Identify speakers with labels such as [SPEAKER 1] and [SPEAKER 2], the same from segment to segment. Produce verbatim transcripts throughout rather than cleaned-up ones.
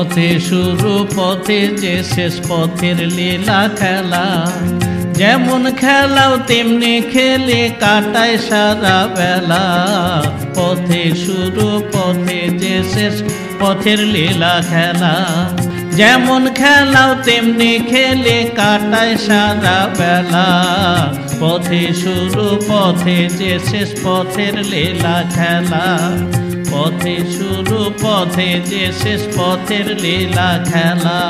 [SPEAKER 1] পথে শুরু পথে যে শেষ পথের লীলা খেলা। যেমন খেলাও তেমনি খেলে কাটায় সারা বেলা। পথে শুরু পথে যে শেষ পথের লীলা খেলা। যেমন খেলাও তেমনি খেলে কাটায় সারা বেলা। পথে শুরু পথে যে শেষ পথের লীলা খেলা। পথে শুরু পথে যে শেষ পথের লীলা খেলা।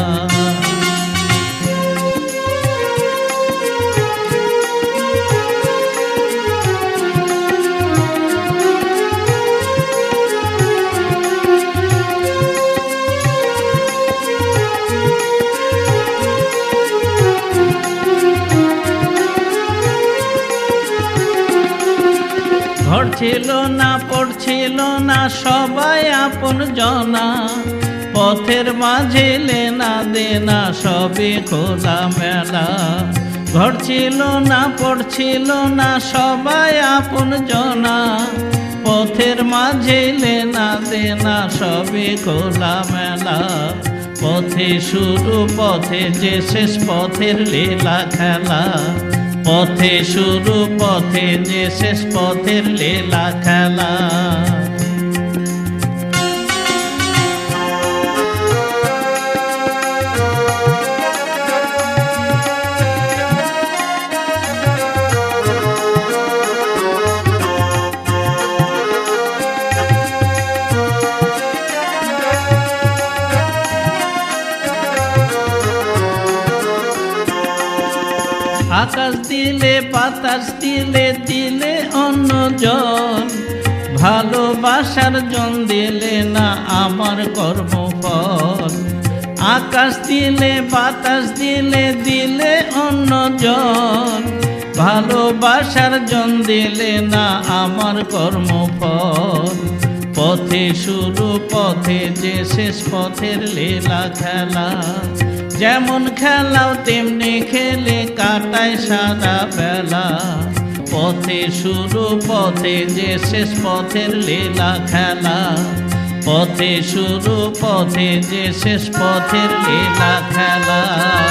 [SPEAKER 1] ঘর ছিল না পড়ছিল না সবাই আপন জনা। পথের মাঝে লেনা দেনা সবে খোলা মেলা। ঘর ছিল না পড়ছিল না সবাই আপন জনা। পথের মাঝে লেনা দেনা সবে খোলা মেলা। পথে শুরু পথে যে শেষ পথের লীলা খেলা। পথে শুরু পথে যে শেষ পথের লীলা খেলা। আকাশ দিলে বাতাস দিলে দিলে অন্য জন। ভালোবাসার জন দিলে না আমার কর্মফল। আকাশ দিলে বাতাস দিলে দিলে অন্য জন। ভালোবাসার জন দিলে না আমার কর্মফল। পথে শুরু পথে যে শেষ পথের লীলা খেলা। যেমন খেলাও তেমনি খেলে কাটায় সারা বেলা। পথে শুরু পথে যে শেষ পথের লীলা খেলা। পথে শুরু পথে যে শেষ পথের লীলা খেলা।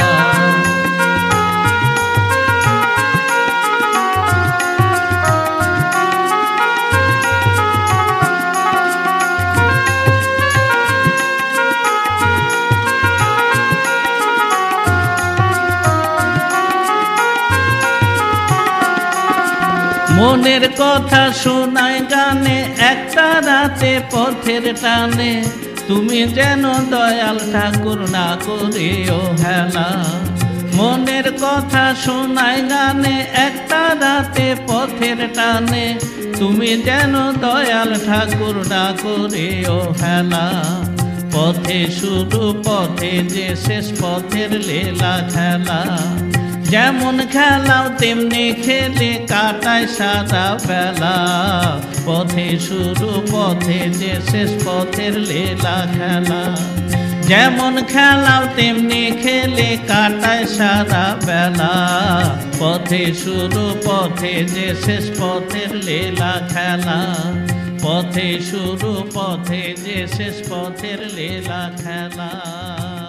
[SPEAKER 1] মনের কথা শোনায় গানে একটা রাতে পথের টানে। তুমি যেন দয়াল ঠাকুর না করিও হেলা। মনের কথা শোনায় গানে একটা রাতে পথের টানে। তুমি যেন দয়াল ঠাকুর না করিও হেলা। পথে শুরু পথে যে শেষ পথের লীলা খেলা। যেমন খেলাও তেমনি খেলে কাটায় সারা বেলা। পথে শুরু পথে যে শেষ পথের লীলা খেলা। যেমন খেলাও তেমনি খেলে কাটায় সারা বেলা। পথে শুরু পথে যে শেষ পথের লীলা খেলা। পথে শুরু পথে যে শেষ পথের লীলা খেলা।